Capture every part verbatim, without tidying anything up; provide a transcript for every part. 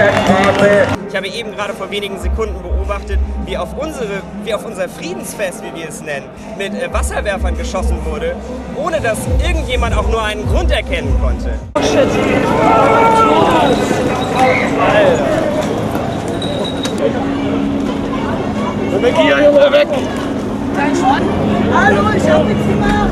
Ich habe eben gerade vor wenigen Sekunden beobachtet, wie auf, unsere, wie auf unser Friedensfest, wie wir es nennen, mit äh, Wasserwerfern geschossen wurde, ohne dass irgendjemand auch nur einen Grund erkennen konnte. Oh shit. Weg hier, Junge, weg! Hallo, ich hab nichts gemacht!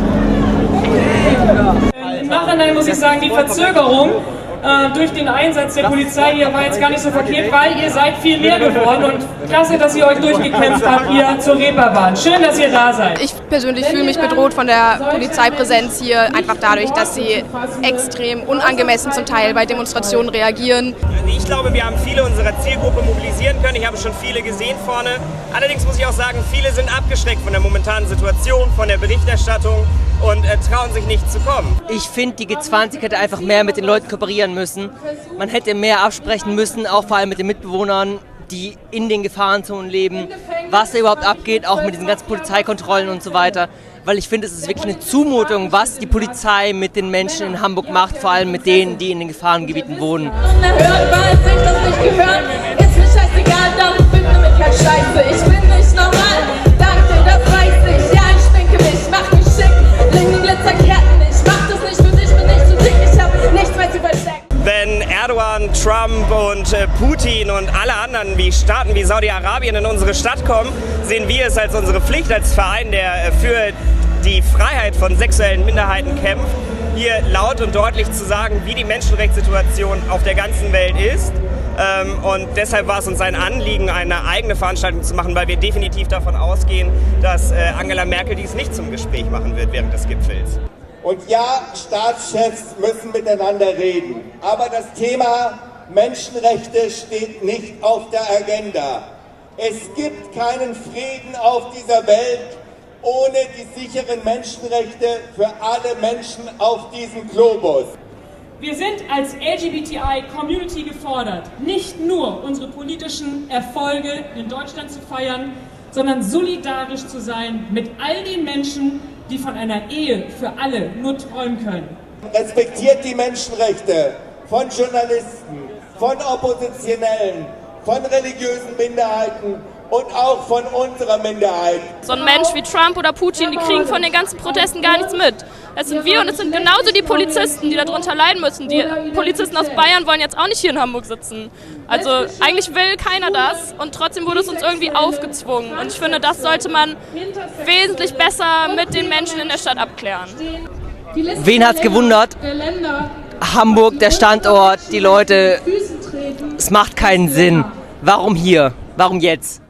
Im Nachhinein muss ich sagen, die Verzögerung äh, durch den Einsatz der Polizei hier war jetzt gar nicht so verkehrt, weil ihr seid viel mehr geworden und klasse, dass ihr euch durchgekämpft habt hier zur Reeperbahn. Schön, dass ihr da seid. Ich persönlich fühle mich bedroht von der Polizeipräsenz hier, einfach dadurch, dass sie extrem unangemessen zum Teil bei Demonstrationen reagieren. Ich glaube, wir haben viele unserer Zielgruppe mobilisieren können. Ich habe schon viele gesehen vorne. Allerdings muss ich auch sagen, viele sind abgeschreckt von der momentanen Situation, von der Berichterstattung und äh, trauen sich nicht zu kommen. Ich finde, die G zwanzig hätte einfach mehr mit den Leuten kooperieren müssen. Man hätte mehr absprechen müssen, auch vor allem mit den Mitbewohnern, die in den Gefahrenzonen leben, was da überhaupt abgeht, auch mit diesen ganzen Polizeikontrollen und so weiter. Weil ich finde, es ist wirklich eine Zumutung, was die Polizei mit den Menschen in Hamburg macht, vor allem mit denen, die in den Gefahrengebieten wohnen. Unerhört, weil sich das nicht gehört. Ist mir scheißegal, doch ich bin damit kein Scheiße. Ich bin nicht normal, danke, das weiß ich. Ja, ich schminke mich, mach mich schick, leg die Glitzerketten. Ich mach das nicht für dich, bin nicht zu dick, ich hab nichts mehr zu verstecken. Wenn Erdogan, Trump und äh, Putin und alle anderen wie Staaten wie Saudi-Arabien in unsere Stadt kommen, sehen wir es als unsere Pflicht als Verein, der äh, für die Freiheit von sexuellen Minderheiten kämpft, hier laut und deutlich zu sagen, wie die Menschenrechtssituation auf der ganzen Welt ist. Ähm, und deshalb war es uns ein Anliegen, eine eigene Veranstaltung zu machen, weil wir definitiv davon ausgehen, dass äh, Angela Merkel dies nicht zum Gespräch machen wird während des Gipfels. Und ja, Staatschefs müssen miteinander reden. Aber das Thema Menschenrechte steht nicht auf der Agenda. Es gibt keinen Frieden auf dieser Welt ohne die sicheren Menschenrechte für alle Menschen auf diesem Globus. Wir sind als L G B T I-Community gefordert, nicht nur unsere politischen Erfolge in Deutschland zu feiern, sondern solidarisch zu sein mit all den Menschen, die von einer Ehe für alle nur träumen können. Respektiert die Menschenrechte von Journalisten, von Oppositionellen, von religiösen Minderheiten und auch von unserer Minderheit. So ein Mensch wie Trump oder Putin, die kriegen von den ganzen Protesten gar nichts mit. Es sind wir und es sind genauso die Polizisten, die darunter leiden müssen. Die Polizisten aus Bayern wollen jetzt auch nicht hier in Hamburg sitzen. Also eigentlich will keiner das und trotzdem wurde es uns irgendwie aufgezwungen. Und ich finde, das sollte man wesentlich besser mit den Menschen in der Stadt abklären. Wen hat's gewundert? Hamburg, der Standort, die Leute, es macht keinen Sinn. Warum hier? Warum jetzt?